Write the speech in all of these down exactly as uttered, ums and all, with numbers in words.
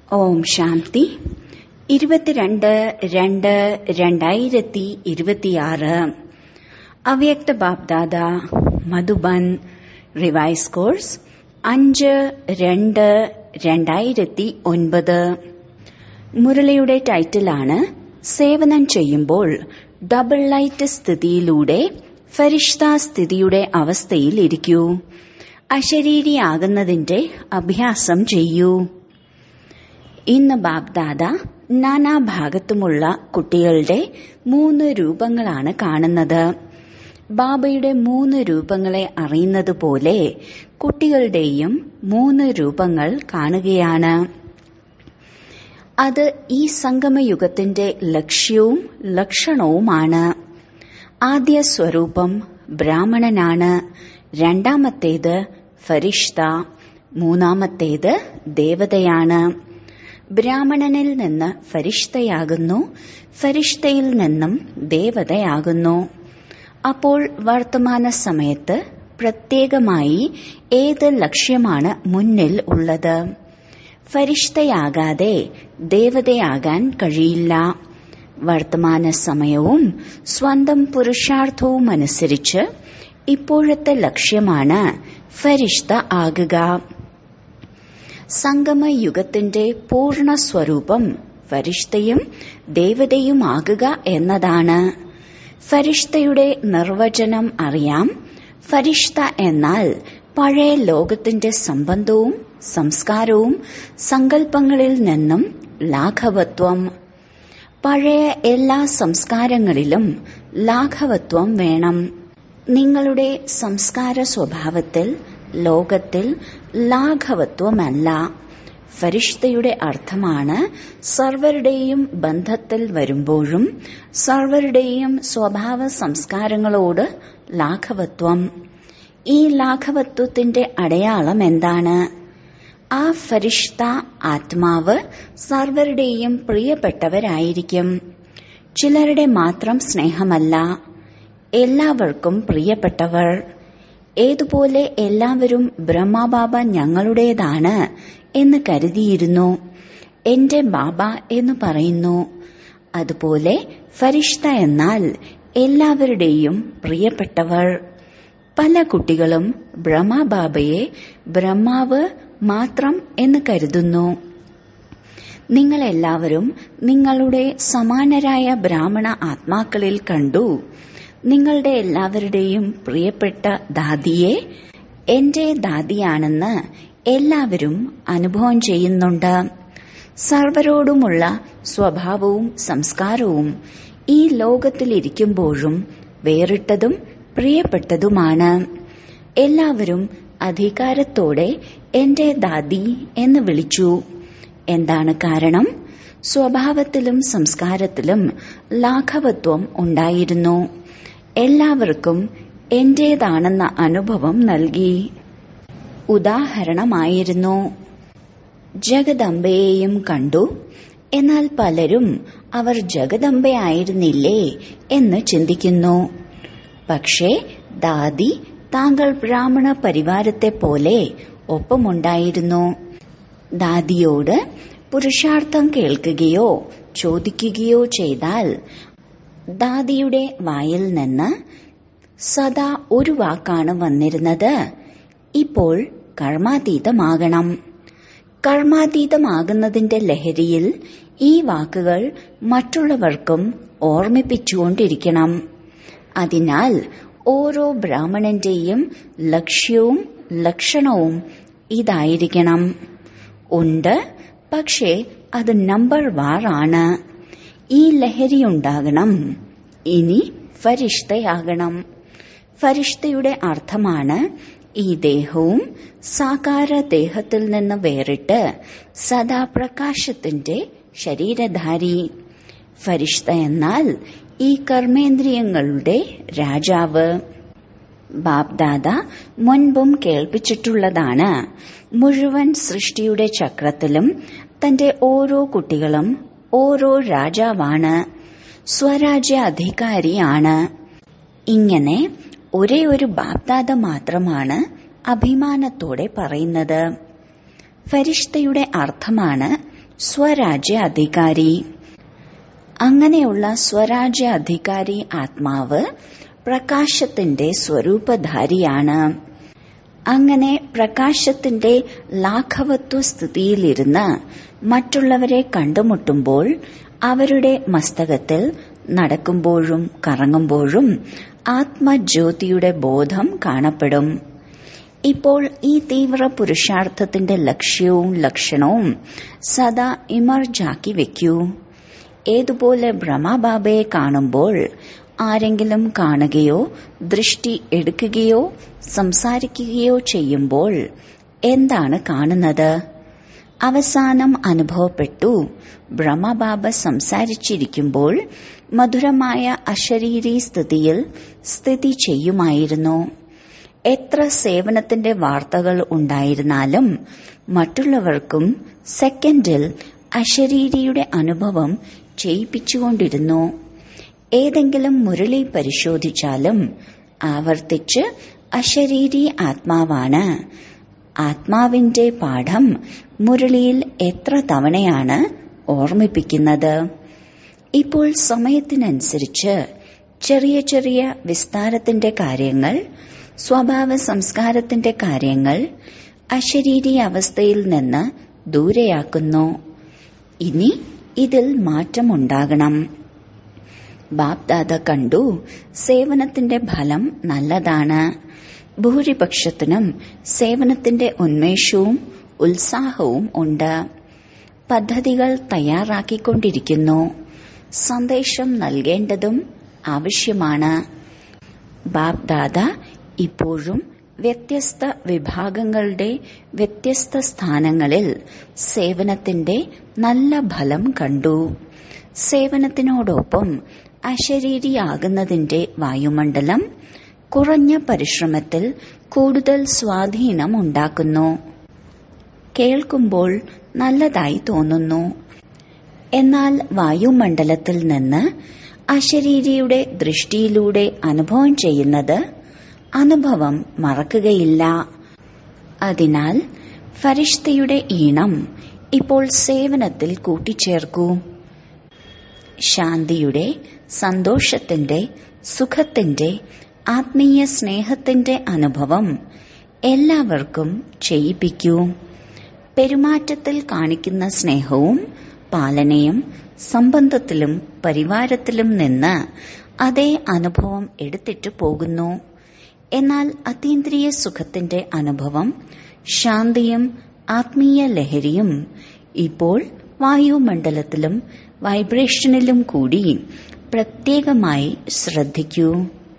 ഓം ശാന്തി. ഇരുപത്തിരണ്ട് രണ്ട് രണ്ടായിരത്തി ഇരുപത്തിയാറ്. അവ്യക്ത ബാപ്ദാദ മധുബൻ. റിവൈസ് കോഴ്സ് അഞ്ച് രണ്ട് രണ്ടായിരത്തി ഒൻപത്. മുരളിയുടെ ടൈറ്റിലാണ് സേവനം ചെയ്യുമ്പോൾ ഡബിൾ ലൈറ്റ് സ്ഥിതിയിലൂടെ ഫരിഷ്ത സ്ഥിതിയുടെ അവസ്ഥയിൽ ഇരിക്കൂ. അശരീരിയാകുന്നതിന്റെ അഭ്യാസം ചെയ്യൂ. ഇന്ന് ബാപ്ദാദ നാനാഭാഗത്തുമുള്ള കുട്ടികളുടെ മൂന്ന് രൂപങ്ങളാണ് കാണുന്നത്. ബാബയുടെ മൂന്ന് രൂപങ്ങളെ അറിയുന്നത് പോലെ കുട്ടികളുടെയും മൂന്ന് രൂപങ്ങൾ കാണുകയാണ്. അത് ഈ സംഗമയുഗത്തിന്റെ ലക്ഷ്യവും ലക്ഷണവുമാണ്. ആദ്യ സ്വരൂപം ബ്രാഹ്മണനാണ്, രണ്ടാമത്തേത് ഫരിഷ്ത, മൂന്നാമത്തേത് ദേവതയാണ്. ബ്രാഹ്മണനിൽ നിന്ന് ഫരിഷ്തയാകുന്നു, ഫരിഷ്തയിൽ നിന്നും ദേവതയാകുന്നു. അപ്പോൾ വർത്തമാന സമയത്ത് പ്രത്യേകമായി ഏത് ലക്ഷ്യമാണ് മുന്നിൽ ഉള്ളത്? ഫരിഷ്തയാകാതെ ദേവതയാകാൻ കഴിയില്ല. വർത്തമാന സമയവും സ്വന്തം പുരുഷാർത്ഥവും അനുസരിച്ച് ഇപ്പോഴത്തെ ലക്ഷ്യമാണ് ഫരിഷ്ത ആകുക. സംഗമയുഗത്തിന്റെ പൂർണ്ണ സ്വരൂപം ഫരിഷ്തയും ദേവതയുമാകുക എന്നതാണ്. ഫരിഷ്തയുടെ നിർവചനം അറിയാം. ഫരിഷ്ത എന്നാൽ പഴയ ലോകത്തിന്റെ സംബന്ധവും സംസ്കാരവും സങ്കല്പങ്ങളിൽ നിന്നും ലാഘവത്വം. പഴയ എല്ലാ സംസ്കാരങ്ങളിലും ലാഘവത്വം വേണം. നിങ്ങളുടെ സംസ്കാര സ്വഭാവത്തിൽ ലോകത്തിൽ ലാഘവത്വമല്ല. ഫരിഷ്തയുടെ അർത്ഥമാണ് സർവരുടെയും ബന്ധത്തിൽ വരുമ്പോഴും സർവരുടെയും സ്വഭാവ സംസ്കാരങ്ങളോട് ലാഘവത്വം. ഈ ലാഘവത്വത്തിന്റെ അടയാളം എന്താണ്? ആ ഫരിഷ്ത ആത്മാവ് സർവരുടെയും പ്രിയപ്പെട്ടവരായിരിക്കും. ചിലരുടെ മാത്രം സ്നേഹമല്ല, എല്ലാവർക്കും പ്രിയപ്പെട്ടവർ. ഏതുപോലെ എല്ലാവരും ബ്രഹ്മബാബ ഞങ്ങളുടേതാണ് എന്ന് കരുതിയിരുന്നു, എന്റെ ബാബ എന്ന് പറയുന്നു. അതുപോലെ ഫരിഷ്ത എന്നാൽ എല്ലാവരുടെയും പ്രിയപ്പെട്ടവർ. പല കുട്ടികളും ബ്രഹ്മബാബയെ ബ്രഹ്മാവ് മാത്രം എന്ന് കരുതുന്നു. നിങ്ങളെല്ലാവരും നിങ്ങളുടെ സമാനരായ ബ്രാഹ്മണ ആത്മാക്കളിൽ കണ്ടു. നിങ്ങളുടെ എല്ലാവരുടെയും പ്രിയപ്പെട്ട ദാദിയെ എന്റെ ദാദിയാണെന്ന് എല്ലാവരും അനുഭവം ചെയ്യുന്നുണ്ട്. സർവരോടുമുള്ള സ്വഭാവവും സംസ്കാരവും ഈ ലോകത്തിലിരിക്കുമ്പോഴും വേറിട്ടതും പ്രിയപ്പെട്ടതുമാണ്. എല്ലാവരും അധികാരത്തോടെ എന്റെ ദാദി എന്ന് വിളിച്ചു. എന്താണ് കാരണം? സ്വഭാവത്തിലും സംസ്കാരത്തിലും ലാഘവത്വം ഉണ്ടായിരുന്നു. എല്ലാവർക്കും എന്റേതാണെന്ന അനുഭവം നൽകി. ഉദാഹരണമായിരുന്നു, ജഗദംബയെയും കണ്ടു. എന്നാൽ പലരും അവർ ജഗദംബയായിരുന്നില്ലേ എന്ന് ചിന്തിക്കുന്നു. പക്ഷേ ദാദി താങ്കൾ ബ്രാഹ്മണ പരിവാരത്തെ പോലെ ഒപ്പമുണ്ടായിരുന്നു. ദാദിയോട് പുരുഷാർത്ഥം കേൾക്കുകയോ ചോദിക്കുകയോ ചെയ്താൽ ദാദിയുടെ വായിൽ നിന്ന് സദാ ഒരു വാക്കാണ് വന്നിരുന്നത്, ഇപ്പോൾ കർമാതീതമാകണം. കർമാതീതമാകുന്നതിന്റെ ലഹരിയിൽ ഈ വാക്കുകൾ മറ്റുള്ളവർക്കും ഓർമ്മിപ്പിച്ചുകൊണ്ടിരിക്കണം. അതിനാൽ ഓരോ ബ്രാഹ്മണന്റെയും ലക്ഷ്യവും ലക്ഷണവും ഇതായിരിക്കണം. ഉണ്ട്, പക്ഷേ അത് നമ്പർ വാറാണ്. ഈ ലഹരിയുണ്ടാകണം. ഇനി ഫരിഷ്തയാകണം. ഫരിഷ്തയുടെ അർത്ഥമാണ് ഈ ദേഹവും സാകാര ദേഹത്തിൽ നിന്ന് വേറിട്ട് സദാ പ്രകാശത്തിന്റെ ശരീരധാരി. ഫരിഷ്ത എന്നാൽ ഈ കർമ്മേന്ദ്രിയങ്ങളുടെ രാജാവ്. ബാപ്ദാദ മുൻപും കേൾപ്പിച്ചിട്ടുള്ളതാണ്, മുഴുവൻ സൃഷ്ടിയുടെ ചക്രത്തിലും തന്റെ ഓരോ കുട്ടികളും ഓരോ രാജാവാണ്, സ്വരാജ്യ അധികാരിയാണ്. ഇങ്ങനെ ഒരേ ഒരു ബാപ്ദാദ മാത്രമാണ് അഭിമാനത്തോടെ പറയുന്നത്. ഫരിഷ്തയുടെ അർത്ഥമാണ് സ്വരാജ്യ അധികാരി. അങ്ങനെയുള്ള സ്വരാജ്യ അധികാരി ആത്മാവ് പ്രകാശത്തിന്റെ സ്വരൂപധാരിയാണ്. അങ്ങനെ പ്രകാശത്തിന്റെ ലാഘവത്വ സ്ഥിതിയിലിരുന്ന് മറ്റുള്ളവരെ കണ്ടുമുട്ടുമ്പോൾ അവരുടെ മസ്തകത്തിൽ നടക്കുമ്പോഴും കറങ്ങുമ്പോഴും ആത്മജ്യോതിയുടെ ബോധം കാണപ്പെടും. ഇപ്പോൾ ഈ തീവ്ര പുരുഷാർത്ഥത്തിന്റെ ലക്ഷ്യവും ലക്ഷണവും സദാ ഇമർജാക്കി വെക്കൂ. ഏതുപോലെ ബ്രഹ്മബാബയെ കാണുമ്പോൾ ആരെങ്കിലും കാണുകയോ ദൃഷ്ടി എടുക്കുകയോ സംസാരിക്കുകയോ ചെയ്യുമ്പോൾ എന്താണ് കാണുന്നത്? അവസാനം അനുഭവപ്പെട്ടു, ബ്രഹ്മബാബ സംസാരിച്ചിരിക്കുമ്പോൾ മധുരമായ അശരീരി സ്ഥിതിയിൽ സ്ഥിതി ചെയ്യുമായിരുന്നു. എത്ര സേവനത്തിന്റെ വാർത്തകൾ ഉണ്ടായിരുന്നാലും മറ്റുള്ളവർക്കും സെക്കൻഡിൽ അശരീരിയുടെ അനുഭവം ചെയ്യിപ്പിച്ചുകൊണ്ടിരുന്നു. ഏതെങ്കിലും മുരളി പരിശോധിച്ചാലും ആവർത്തിച്ച് അശരീരി ആത്മാവാണ്. ആത്മാവിന്റെ പാഠം മുരളിയിൽ എത്ര തവണയാണ് ഓർമ്മിപ്പിക്കുന്നത്? ഇപ്പോൾ സമയത്തിനനുസരിച്ച് ചെറിയ ചെറിയ വിസ്താരത്തിന്റെ കാര്യങ്ങൾ, സ്വഭാവ സംസ്കാരത്തിന്റെ കാര്യങ്ങൾ അശരീരി അവസ്ഥയിൽ നിന്ന് ദൂരെയാക്കുന്നു. ഇനി ഇതിൽ മാറ്റമുണ്ടാകണം. ബാപ്ദാദ കണ്ടു, സേവനത്തിന്റെ ഫലം നല്ലതാണ്. ഭൂരിപക്ഷത്തിനും സേവനത്തിന്റെ ഉന്മേഷവും ഉത്സാഹവും ഉണ്ട്. പദ്ധതികൾ തയ്യാറാക്കിക്കൊണ്ടിരിക്കുന്നു. സന്ദേശം നൽകേണ്ടതും ആവശ്യമാണ്. ബാപ്ദാദ ഇപ്പോഴും വ്യത്യസ്ത വിഭാഗങ്ങളുടെ വ്യത്യസ്ത സ്ഥാനങ്ങളിൽ സേവനത്തിന്റെ നല്ല ഫലം കണ്ടു. സേവനത്തിനോടൊപ്പം അശരീരിയാകുന്നതിന്റെ വായുമണ്ഡലം കുറഞ്ഞ പരിശ്രമത്തിൽ കൂടുതൽ സ്വാധീനം ഉണ്ടാക്കുന്നു. കേൾക്കുമ്പോൾ നല്ലതായി തോന്നുന്നു. എന്നാൽ വായുമണ്ഡലത്തിൽ നിന്ന് അശരീരിയുടെ ദൃഷ്ടിയിലൂടെ അനുഭവം ചെയ്യുന്നത് അനുഭവം മറക്കുകയില്ല. അതിനാൽ ഫരിഷ്തയുടെ ഈണം ഇപ്പോൾ സേവനത്തിൽ കൂട്ടിച്ചേർക്കൂ. ശാന്തിയുടെ, സന്തോഷത്തിന്റെ, സുഖത്തിന്റെ, ആത്മീയ സ്നേഹത്തിന്റെ അനുഭവം എല്ലാവർക്കും ചെയ്യിപ്പിക്കൂ. പെരുമാറ്റത്തിൽ കാണിക്കുന്ന സ്നേഹവും പാലനയും സംബന്ധത്തിലും പരിവാരത്തിലും നിന്ന് അതേ അനുഭവം എടുത്തിട്ട് പോകുന്നു. എന്നാൽ അതീന്ദ്രിയ സുഖത്തിന്റെ അനുഭവം, ശാന്തിയും ആത്മീയ ലഹരിയും ഇപ്പോൾ വായുമണ്ഡലത്തിലും വൈബ്രേഷനിലും കൂടി പ്രത്യേകമായി ശ്രദ്ധിക്കൂ.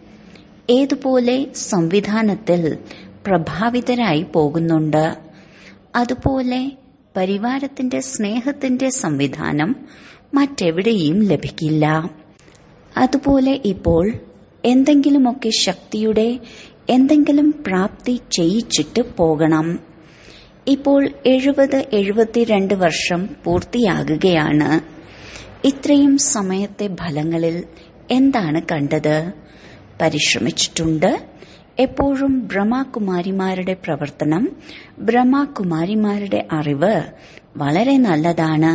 ഏതുപോലെ സംവിധാനത്തിൽ പ്രഭാവിതരായി പോകുന്നുണ്ട്, അതുപോലെ പരിവാരത്തിന്റെ സ്നേഹത്തിന്റെ സംവിധാനം മറ്റെവിടെയും ലഭിക്കില്ല. അതുപോലെ ഇപ്പോൾ എന്തെങ്കിലുമൊക്കെ ശക്തിയുടെ എന്തെങ്കിലും പ്രാപ്തി ചെയ്യിച്ചിട്ട് പോകണം. ഇപ്പോൾ എഴുപത് എഴുപത്തിരണ്ട് വർഷം പൂർത്തിയാകുകയാണ്. ഇത്രയും സമയത്തെ ഫലങ്ങളിൽ എന്താണ് കണ്ടത്? പരിശ്രമിച്ചിട്ടുണ്ട്. എപ്പോഴും ബ്രഹ്മകുമാരിമാരുടെ പ്രവർത്തനം, ബ്രഹ്മകുമാരിമാരുടെ അറിവ് വളരെ നല്ലതാണ്.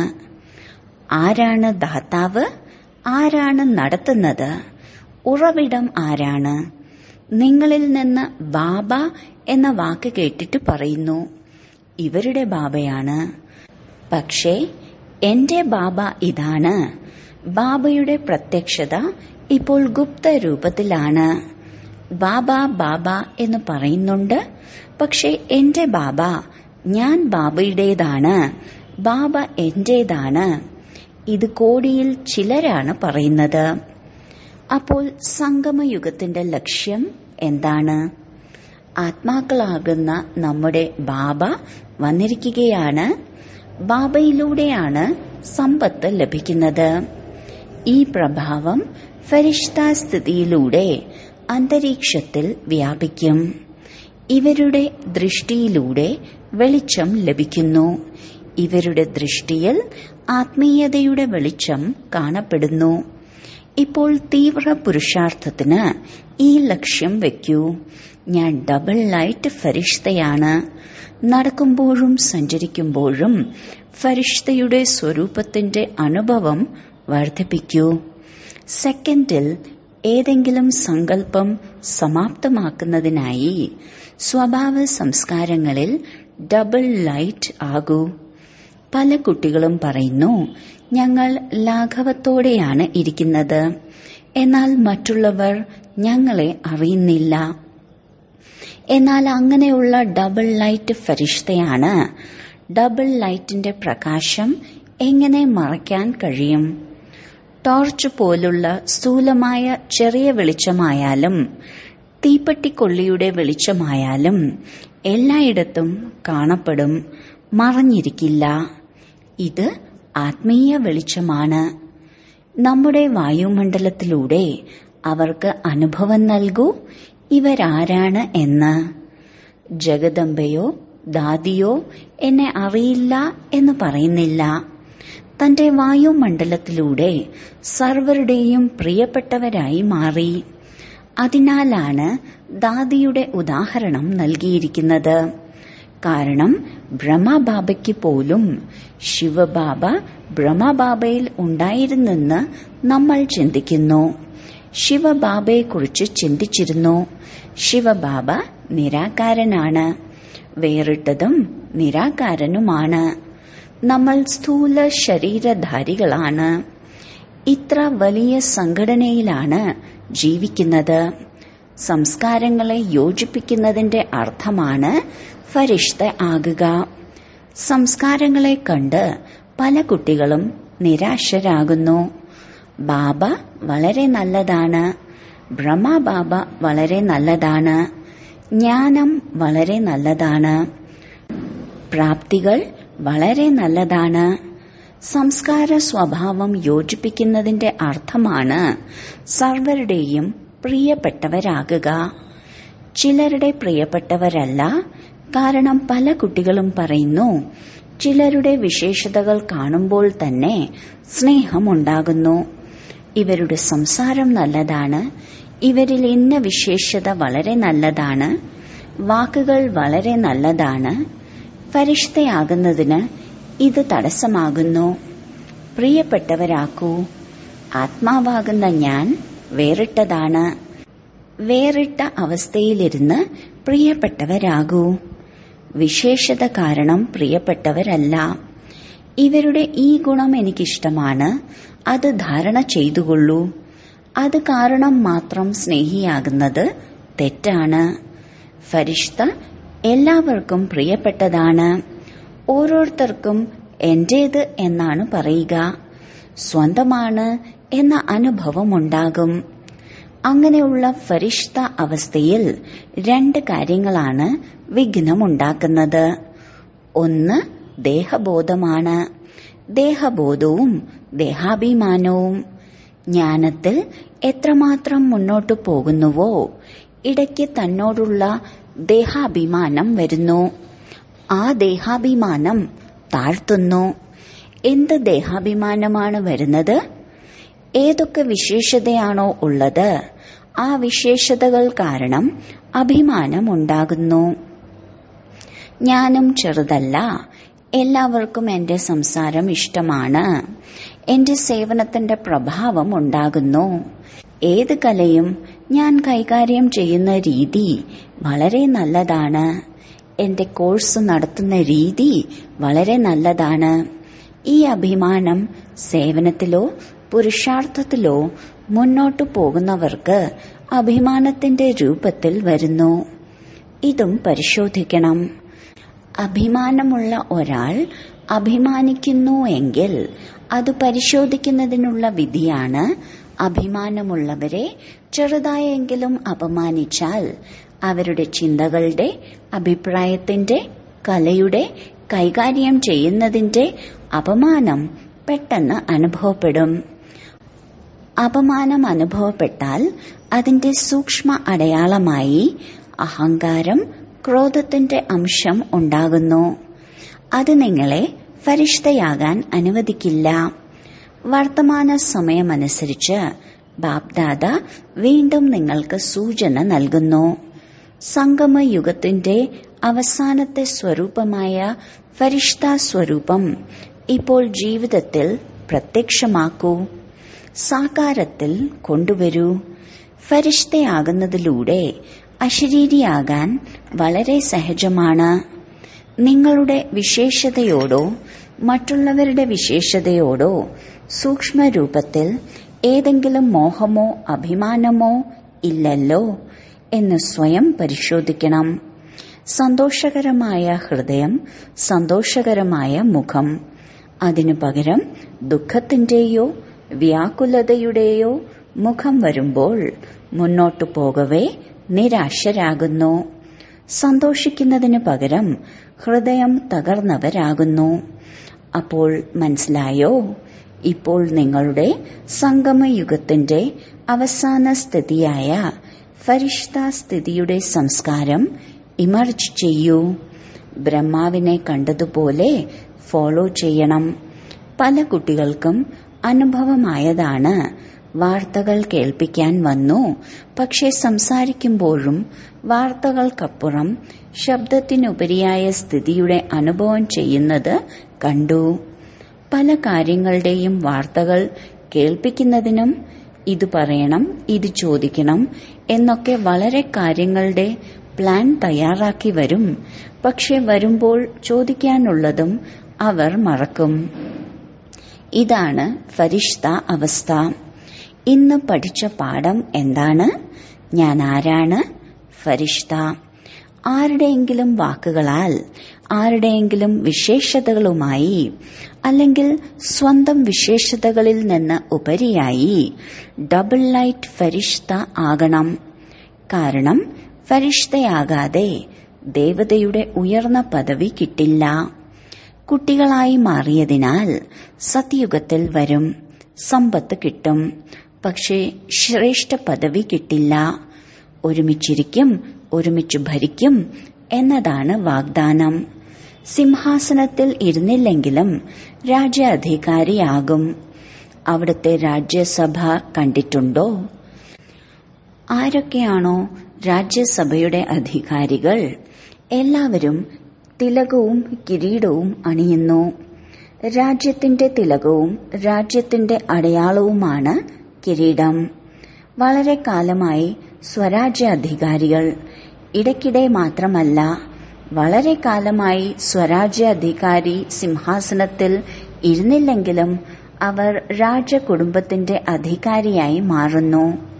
ആരാണ് ദാതാവ്? ആരാണ് നടത്തുന്നത്? ഉറവിടം ആരാണ്? നിങ്ങളിൽ നിന്ന് ബാബ എന്ന വാക്ക് കേട്ടിട്ട് പറയുന്നു, ഇവരുടെ ബാബയാണ്. പക്ഷേ എന്റെ ബാബ ഇതാണ്. ബാബയുടെ പ്രത്യക്ഷത ഇപ്പോൾ ഗുപ്ത രൂപത്തിലാണ്. ബാബ ബാബ എന്ന് പറയുന്നുണ്ട്. പക്ഷെ എന്റെ ബാബ, ഞാൻ ബാബയുടേതാണ്, ബാബ എന്റേതാണ്. ഇത് കോടിയിൽ ചിലരാണ് പറയുന്നത്. അപ്പോൾ സംഗമയുഗത്തിന്റെ ലക്ഷ്യം എന്താണ്? ആത്മാക്കളാകുന്ന നമ്മുടെ ബാബ വന്നിരിക്കുകയാണ്. ബാബയിലൂടെയാണ് സമ്പത്ത് ലഭിക്കുന്നത്. ഈ പ്രഭാവം ഫരിഷ്ത സ്ഥിതിയിലൂടെ അന്തരീക്ഷത്തിൽ വ്യാപിക്കും. ഇവരുടെ ദൃഷ്ടിയിലൂടെ വെളിച്ചം ലഭിക്കുന്നു. ഇവരുടെ ദൃഷ്ടിയിൽ ആത്മീയതയുടെ വെളിച്ചം കാണപ്പെടുന്നു. ഇപ്പോൾ തീവ്ര പുരുഷാർത്ഥത്തിന് ഈ ലക്ഷ്യം വയ്ക്കൂ. ഞാൻ ഡബിൾ ലൈറ്റ് ഫരിഷ്തയാണ്. നടക്കുമ്പോഴും സഞ്ചരിക്കുമ്പോഴും ഫരിഷ്തയുടെ സ്വരൂപത്തിന്റെ അനുഭവം വർദ്ധിപ്പിക്കൂ. സെക്കൻഡിൽ ഏതെങ്കിലും സങ്കല്പം സമാപ്തമാക്കുന്നതിനായി സ്വഭാവ സംസ്കാരങ്ങളിൽ ഡബിൾ ലൈറ്റ് ആകൂ. പല കുട്ടികളും പറയുന്നു, ഞങ്ങൾ ലാഘവത്തോടെയാണ് ഇരിക്കുന്നത്, എന്നാൽ മറ്റുള്ളവർ ഞങ്ങളെ അറിയുന്നില്ല. എന്നാൽ അങ്ങനെയുള്ള ഡബിൾ ലൈറ്റ് ഫരിഷ്തയാണ്. ഡബിൾ ലൈറ്റിന്റെ പ്രകാശം എങ്ങനെ മറയ്ക്കാൻ കഴിയും? ടോർച്ച് പോലുള്ള സ്ഥൂലമായ ചെറിയ വെളിച്ചമായാലും തീപ്പെട്ടിക്കൊള്ളിയുടെ വെളിച്ചമായാലും എല്ലായിടത്തും കാണപ്പെടും, മറഞ്ഞിരിക്കില്ല. ഇത് ആത്മീയ വെളിച്ചമാണ്. നമ്മുടെ വായുമണ്ഡലത്തിലൂടെ അവർക്ക് അനുഭവം നൽകൂ ഇവരാരാണ് എന്ന്. ജഗദംബയോ ദാദിയോ എന്നെ അറിയില്ല എന്ന് പറയുന്നില്ല. തന്റെ വായുമണ്ഡലത്തിലൂടെ സർവരുടെയും പ്രിയപ്പെട്ടവരായി മാറി. അതിനാലാണ് ദാദിയുടെ ഉദാഹരണം നൽകിയിരിക്കുന്നത്. കാരണം ബ്രഹ്മബാബയ്ക്ക് പോലും ശിവബാബ ബ്രഹ്മബാബയിൽ ഉണ്ടായിരുന്നെന്ന് നമ്മൾ ചിന്തിക്കുന്നു. ശിവബാബയെക്കുറിച്ച് ചിന്തിച്ചിരുന്നു. ശിവബാബ നിരാകാരനാണ്, വേറിട്ടതും നിരാകാരനുമാണ്. നമ്മൾ സ്ഥൂല ശരീരധാരികളാണ്. ഇത്ര വലിയ സംഘടനയിലാണ് ജീവിക്കുന്നത്. സംസ്കാരങ്ങളെ യോജിപ്പിക്കുന്നതിന്റെ അർത്ഥമാണ് ഫരിഷ്ത ആകുക. സംസ്കാരങ്ങളെ കണ്ട് പല കുട്ടികളും നിരാശരാകുന്നു. ബാബ വളരെ നല്ലതാണ്, ബ്രഹ്മബാബ വളരെ നല്ലതാണ്, ജ്ഞാനം വളരെ നല്ലതാണ്, പ്രാപ്തികൾ വളരെ നല്ലതാണ്. സംസ്കാര സ്വഭാവം യോജിപ്പിക്കുന്നതിന്റെ അർത്ഥമാണ് സർവരുടെയും പ്രിയപ്പെട്ടവരാകുക. ചിലരുടെ പ്രിയപ്പെട്ടവരല്ല. കാരണം പല കുട്ടികളും പറയുന്നു, ചിലരുടെ വിശേഷതകൾ കാണുമ്പോൾ തന്നെ സ്നേഹമുണ്ടാകുന്നു. ഇവരുടെ സംസാരം നല്ലതാണ്, ഇവരിൽ ഇന്ന വിശേഷത വളരെ നല്ലതാണ്, വാക്കുകൾ വളരെ നല്ലതാണ്. ഫരിഷ്തയാകുന്നതിന് ഇത് തടസ്സമാകുന്നു. പ്രിയപ്പെട്ടവരാക്കൂ. ആത്മാവാകുന്ന ഞാൻ വേറിട്ടതാണ്. വേറിട്ട അവസ്ഥയിലിരുന്ന് പ്രിയപ്പെട്ടവരാകൂ. വിശേഷത കാരണം പ്രിയപ്പെട്ടവരല്ല. ഇവരുടെ ഈ ഗുണം എനിക്കിഷ്ടമാണ്, അത് ധാരണ ചെയ്തുകൊള്ളൂ. അത് കാരണം മാത്രം സ്നേഹിയാകുന്നത് തെറ്റാണ്. ഫരിഷ്ത എല്ലാവർക്കും പ്രിയപ്പെട്ടതാണ്. ഓരോരുത്തർക്കും എന്റേത് എന്നാണ് പറയുക. സ്വന്തമാണ് എന്ന അനുഭവമുണ്ടാകും. അങ്ങനെയുള്ള ഫരിഷ്ത അവസ്ഥയിൽ രണ്ട് കാര്യങ്ങളാണ് വിഘ്നമുണ്ടാക്കുന്നത്. ഒന്ന് ദേഹബോധമാണ്. ദേഹബോധവും ദേഹാഭിമാനവും. ജ്ഞാനത്തിൽ എത്രമാത്രം മുന്നോട്ടു പോകുന്നുവോ ഇടയ്ക്ക് തന്നോടുള്ള ദേഹാഭിമാനം വരുന്നു. ആ ദേഹാഭിമാനം താഴ്ത്തുന്നു. എന്ത് ദേഹാഭിമാനമാണ് വരുന്നത്? ഏതൊക്കെ വിശേഷതയാണോ ഉള്ളത് ആ വിശേഷതകൾ കാരണം അഭിമാനമുണ്ടാകുന്നു. ഞാനും ചെറുതല്ല, എല്ലാവർക്കും എന്റെ സംസാരം ഇഷ്ടമാണ്, എന്റെ സേവനത്തിന്റെ പ്രഭാവം ഉണ്ടാകുന്നു. ഏത് കലയും ഞാൻ കൈകാര്യം ചെയ്യുന്ന രീതി വളരെ നല്ലതാണ്. എന്റെ കോഴ്സ് നടത്തുന്ന രീതി വളരെ നല്ലതാണ്. ഈ അഭിമാനം സേവനത്തിലോ പുരുഷാർത്ഥത്തിലോ മുന്നോട്ടു പോകുന്നവർക്ക് അഭിമാനത്തിന്റെ രൂപത്തിൽ വരുന്നു. ഇതും പരിശോധിക്കണം. അഭിമാനമുള്ള ഒരാൾ അഭിമാനിക്കുന്നു എങ്കിൽ അത് പരിശോധിക്കുന്നതിനുള്ള വിധിയാണ്. അഭിമാനമുള്ളവരെ ചെറുതായെങ്കിലും അപമാനിച്ചാൽ അവരുടെ ചിന്തകളുടെ, അഭിപ്രായത്തിന്റെ, കലയുടെ, കൈകാര്യം ചെയ്യുന്നതിന്റെ അപമാനം പെട്ടെന്ന് അനുഭവപ്പെടും. അപമാനം അനുഭവപ്പെട്ടാൽ അതിന്റെ സൂക്ഷ്മ അടയാളമായി അഹങ്കാരം, ക്രോധത്തിന്റെ അംശം ഉണ്ടാകുന്നു. അത് നിങ്ങളെ ഫരിഷ്തയാകാൻ അനുവദിക്കില്ല. വർത്തമാന സമയമനുസരിച്ച് ബാപ്ദാദ വീണ്ടും നിങ്ങൾക്ക് സൂചന നൽകുന്നു. സംഗമയുഗത്തിന്റെ അവസാനത്തെ സ്വരൂപമായ ഫരിഷ്ത സ്വരൂപം ഇപ്പോൾ ജീവിതത്തിൽ പ്രത്യക്ഷമാക്കൂ, സാകാരത്തിൽ കൊണ്ടുവരൂ. ഫരിഷ്തയാകുന്നതിലൂടെ അശരീരിയാകാൻ വളരെ സഹജമാണ്. നിങ്ങളുടെ വിശേഷതയോടോ മറ്റുള്ളവരുടെ വിശേഷതയോടോ സൂക്ഷ്മരൂപത്തിൽ ഏതെങ്കിലും മോഹമോ അഭിമാനമോ ഇല്ലല്ലോ എന്ന് സ്വയം പരിശോധിക്കണം. സന്തോഷകരമായ ഹൃദയം, സന്തോഷകരമായ മുഖം. അതിനു പകരം ദുഃഖത്തിന്റെയോ വ്യാകുലതയുടെയോ മുഖം വരുമ്പോൾ മുന്നോട്ടു പോകവേ നിരാശരാകുന്നു. സന്തോഷിക്കുന്നതിനു പകരം ഹൃദയം തകർന്നവരാകുന്നു. അപ്പോൾ മനസ്സിലായോ? ഇപ്പോൾ നിങ്ങളുടെ സംഗമയുഗത്തിന്റെ അവസാന സ്ഥിതിയായ ഫരിഷ്ത സ്ഥിതിയുടെ സംസ്കാരം ഇമർജ് ചെയ്യൂ. ബ്രഹ്മാവിനെ കണ്ടതുപോലെ ഫോളോ ചെയ്യണം. പല കുട്ടികൾക്കും അനുഭവമായതാണ്. വാർത്തകൾ കേൾപ്പിക്കാൻ വന്നു, പക്ഷെ സംസാരിക്കുമ്പോഴും വാർത്തകൾക്കപ്പുറം ശബ്ദത്തിനുപരിയായ സ്ഥിതിയുടെ അനുഭവം ചെയ്യുന്നത് കണ്ടു. പല കാര്യങ്ങളുടെയും വാർത്തകൾ കേൾപ്പിക്കുന്നതിനും ഇത് പറയണം, ഇത് ചോദിക്കണം എന്നൊക്കെ വളരെ കാര്യങ്ങളുടെ പ്ലാൻ തയ്യാറാക്കി വരും. പക്ഷെ വരുമ്പോൾ ചോദിക്കാനുള്ളതും അവർ മറക്കും. ഇതാണ് ഫരിഷ്ത അവസ്ഥ. ഇന്ന് പഠിച്ച പാഠം എന്താണ്? ഞാൻ ആരാണ്? ഫരിഷ്ത. ആരുടെയെങ്കിലും വാക്കുകളാൽ, ആരുടെയെങ്കിലും വിശേഷതകളുമായി, അല്ലെങ്കിൽ സ്വന്തം വിശേഷതകളിൽ നിന്ന് ഉപരിയായി ഡബിൾ ലൈറ്റ് ഫരിഷ്ത ആകണം. കാരണം ഫരിഷ്തയാകാതെ ദേവതയുടെ ഉയർന്ന പദവി കിട്ടില്ല. കുട്ടികളായി മാറിയതിനാൽ സത്യുഗത്തിൽ വരും, സമ്പത്ത് കിട്ടും, പക്ഷേ ശ്രേഷ്ഠ പദവി കിട്ടില്ല. ഒരുമിച്ചിരിക്കും, ഒരുമിച്ച് ഭരിക്കും എന്നതാണ് വാഗ്ദാനം. സിംഹാസനത്തിൽ ഇരുന്നില്ലെങ്കിലും രാജ്യാധികാരിയാകും. അവിടുത്തെ രാജ്യസഭ കണ്ടിട്ടുണ്ടോ? ആരൊക്കെയാണോ രാജ്യസഭയുടെ അധികാരികൾ എല്ലാവരും തിലകവും കിരീടവും അണിയുന്നു. രാജ്യത്തിന്റെ തിലകവും രാജ്യത്തിന്റെ അടയാളവുമാണ് കിരീടം. വളരെ കാലമായി സ്വരാജ്യാധികാരികൾ, ഇടയ്ക്കിടെ മാത്രമല്ല, വളരെ കാലമായി സ്വരാജ്യാധികാരി സിംഹാസനത്തിൽ ഇരുന്നില്ലെങ്കിലും അവർ രാജകുടുംബത്തിന്റെ അധികാരിയായി മാറുന്നു.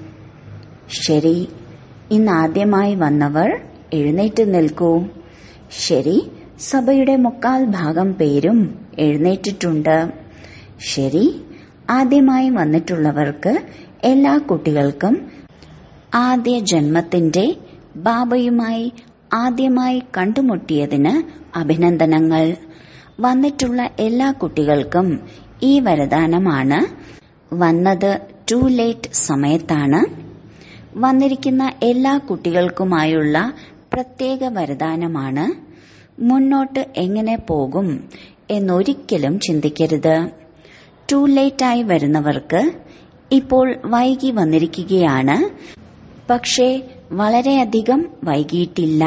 ശരി, ഇന്നാദ്യമായി വന്നവർ എഴുന്നേറ്റ് നിൽക്കൂ. ശരി, സഭയുടെ മുക്കാൽ ഭാഗം പേരും എഴുന്നേറ്റിട്ടുണ്ട്. ശരി, ആദ്യമായി വന്നിട്ടുള്ളവർക്ക് എല്ലാ കുട്ടികൾക്കും ആദ്യ ജന്മത്തിന്റെ ബാബയുമായി ആദ്യമായി കണ്ടുമുട്ടിയതിന് അഭിനന്ദനങ്ങൾ. വന്നിട്ടുള്ള എല്ലാ കുട്ടികൾക്കും ഈ വരദാനമാണ്. വന്നത് ടു ലേറ്റ് സമയത്താണ്. വന്നിരിക്കുന്ന എല്ലാ കുട്ടികൾക്കുമായുള്ള പ്രത്യേക വരദാനമാണ്. മുന്നോട്ട് എങ്ങനെ പോകും എന്നൊരിക്കലും ചിന്തിക്കരുത്. ടു ലേറ്റായി വരുന്നവർക്ക് ഇപ്പോൾ വൈകി വന്നിരിക്കുകയാണ്, പക്ഷേ വളരെയധികം വൈകിയിട്ടില്ല.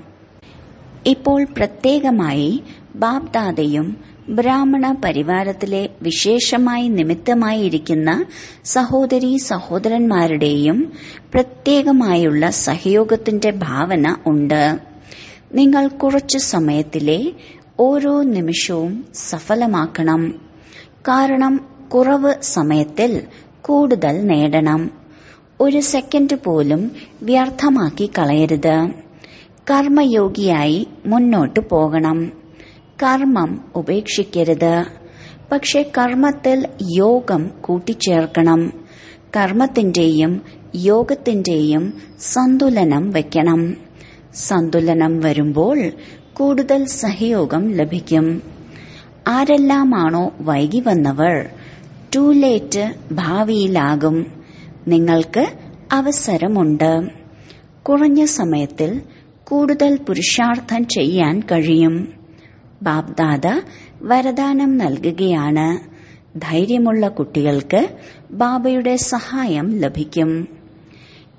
ഇപ്പോൾ പ്രത്യേകമായി ബാപ്ദാദയും ബ്രാഹ്മണ പരിവാരത്തിലെ വിശേഷമായി നിമിത്തമായിരിക്കുന്ന സഹോദരീ സഹോദരന്മാരുടെയും പ്രത്യേകമായുള്ള സഹയോഗത്തിന്റെ ഭാവന ഉണ്ട്. നിങ്ങൾ കുറച്ചു സമയത്തിലെ ഓരോ നിമിഷവും സഫലമാക്കണം. കാരണം കുറവ് സമയത്തിൽ കൂടുതൽ നേടണം. ഒരു സെക്കൻഡ് പോലും വ്യർത്ഥമാക്കി കളയരുത്. കർമ്മയോഗിയായി മുന്നോട്ടു പോകണം. കർമ്മം ഉപേക്ഷിക്കരുത്. പക്ഷെ കർമ്മത്തിൽ യോഗം കൂട്ടിച്ചേർക്കണം. കർമ്മത്തിന്റെയും യോഗത്തിന്റെയും സന്തുലനം വയ്ക്കണം. സന്തുലനം വരുമ്പോൾ കൂടുതൽ സഹയോഗം ലഭിക്കും. ആരെല്ലാമാണോ വൈകി വന്നവർ ടു ലേറ്റ് ഭാവിയിലാകും. നിങ്ങൾക്ക് അവസരമുണ്ട്. കുറഞ്ഞ സമയത്തിൽ കൂടുതൽ പുരുഷാർത്ഥം ചെയ്യാൻ കഴിയും. ബാപ്ദാദ വരദാനം നൽകുകയാണ്. ധൈര്യമുള്ള കുട്ടികൾക്ക് ബാബയുടെ സഹായം ലഭിക്കും.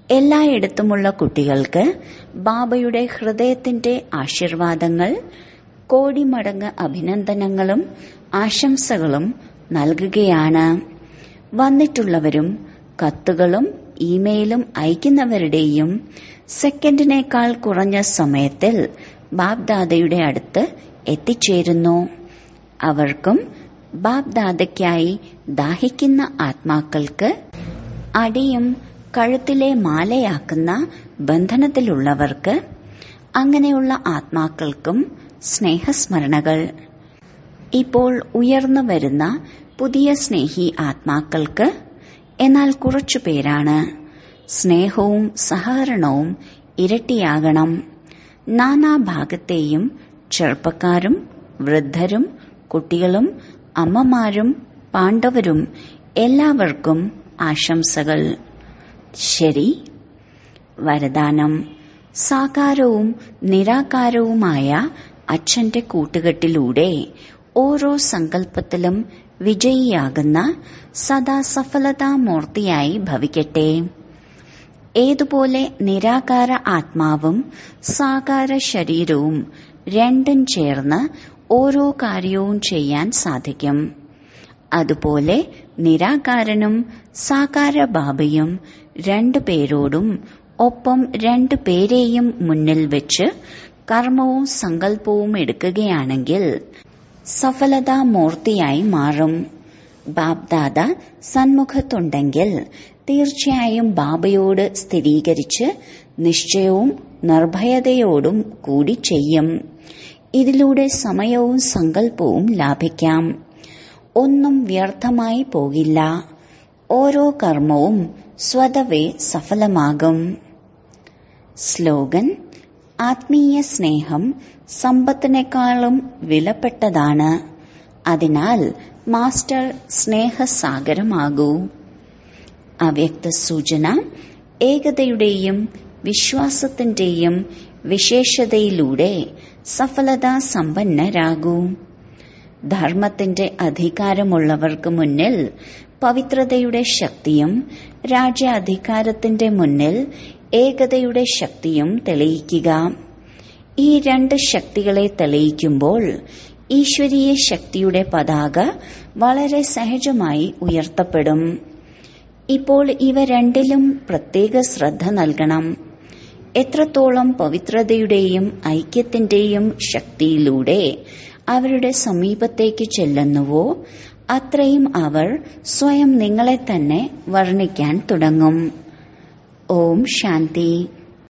എല്ലായിടത്തുമുള്ള കുട്ടികൾക്ക് ബാബയുടെ ഹൃദയത്തിന്റെ ആശീർവാദങ്ങൾ, കോടിമടങ്ങ് അഭിനന്ദനങ്ങളും ആശംസകളും നൽകുകയാണ്. വന്നിട്ടുള്ളവരും കത്തുകളും ഇമെയിലും അയക്കുന്നവരുടെയും സെക്കൻഡിനേക്കാൾ കുറഞ്ഞ സമയത്തിൽ ബാബ്ദാദയുടെ അടുത്ത് എത്തിച്ചേരുന്നു. അവർക്കും ബാബ്ദാദയ്ക്കായി ദാഹിക്കുന്ന ആത്മാക്കൾക്ക് അടിയും കഴുത്തിലെ മാലയാക്കുന്ന ബന്ധനത്തിലുള്ളവർക്ക്, അങ്ങനെയുള്ള ആത്മാക്കൾക്കും സ്നേഹസ്മരണകൾ. ഇപ്പോൾ ഉയർന്നു വരുന്ന പുതിയ സ്നേഹി ആത്മാക്കൾക്ക് എന്നാൽ കുറച്ചു പേരാണ്. സ്നേഹവും സഹകരണവും ഇരട്ടിയാകണം. നാനാഭാഗത്തെയും ചെറുപ്പക്കാരും വൃദ്ധരും കുട്ടികളും അമ്മമാരും പാണ്ഡവരും എല്ലാവർക്കും ആശംസകൾ. ശരി. വരദാനം. സാകാരവും നിരാകാരവുമായ അച്ഛന്റെ കൂട്ടുകെട്ടിലൂടെ ഓരോ സങ്കല്പത്തിലും വിജയിയാകുന്ന സദാ സഫലതാമൂർത്തിയായി ഭവിക്കട്ടെ. ഏതുപോലെ നിരാകാര ആത്മാവും സാകാര ശരീരവും രണ്ടും ചേർന്ന് ഓരോ കാര്യവും ചെയ്യാൻ സാധിക്കും, അതുപോലെ നിരാകാരനും സാകാര ബാബയും രണ്ടു പേരോടും ഒപ്പം രണ്ടു പേരെയും മുന്നിൽ വെച്ച് കർമ്മവും സങ്കല്പവും എടുക്കുകയാണെങ്കിൽ സഫലതാമൂർത്തിയായി മാറും. ബാബ്ദാദ സന്മുഖത്തുണ്ടെങ്കിൽ തീർച്ചയായും ബാബയോട് സ്ഥിരീകരിച്ച് നിശ്ചയവും നിർഭയതയോടും കൂടി ചെയ്യും. ഇതിലൂടെ സമയവും സങ്കല്പവും ലാഭിക്കാം. ഒന്നും വ്യർത്ഥമായി പോകില്ല. ഓരോ കർമ്മവും സ്വതവേ സഫലമാകും. സ്ലോഗൻ: ആത്മീയ സ്നേഹം സമ്പത്തിനേക്കാളും വിലപ്പെട്ടതാണ്. അതിനാൽ മാസ്റ്റർ സ്നേഹസാഗരമാകൂ. അവ്യക്ത സൂചന: ഏകതയുടെയും വിശ്വാസത്തിന്റെയും വിശേഷതയിലൂടെ സഫലതാ സമ്പന്നരാകൂ. ധർമ്മത്തിന്റെ അധികാരമുള്ളവർക്ക് മുന്നിൽ പവിത്രതയുടെ ശക്തിയും രാജ്യാധികാരത്തിന്റെ മുന്നിൽ ഏകതയുടെ ശക്തിയും തെളിയിക്കുക. ഈ രണ്ട് ശക്തികളെ തെളിയിക്കുമ്പോൾ ഈശ്വരീയ ശക്തിയുടെ പതാക വളരെ സഹജമായി ഉയർത്തപ്പെടും. ഇപ്പോൾ ഇവ രണ്ടിലും പ്രത്യേക ശ്രദ്ധ നൽകണം. എത്രത്തോളം പവിത്രതയുടെയും ഐക്യത്തിന്റെയും ശക്തിയിലൂടെ അവരുടെ സമീപത്തേക്ക് ചെല്ലുന്നുവോ അത്രയും അവർ സ്വയം നിങ്ങളെ തന്നെ വർണ്ണിക്കാൻ തുടങ്ങും. ഓം ശാന്തി.